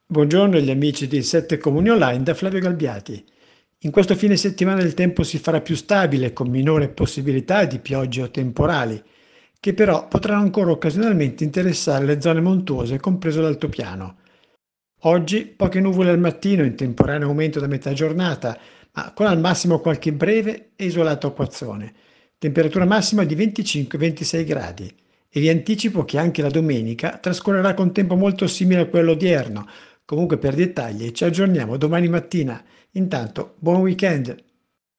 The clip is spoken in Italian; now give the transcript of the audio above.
Buongiorno agli amici di Sette Comuni Online da Flavio Galbiati. In questo fine settimana il tempo si farà più stabile con minore possibilità di piogge o temporali, che però potranno ancora occasionalmente interessare le zone montuose, compreso l'altopiano. Oggi poche nuvole al mattino in temporaneo aumento da metà giornata, ma con al massimo qualche breve e isolato acquazzone. Temperatura massima di 25-26 gradi. E vi anticipo che anche la domenica trascorrerà con tempo molto simile a quello odierno. Comunque per dettagli ci aggiorniamo domani mattina. Intanto, buon weekend!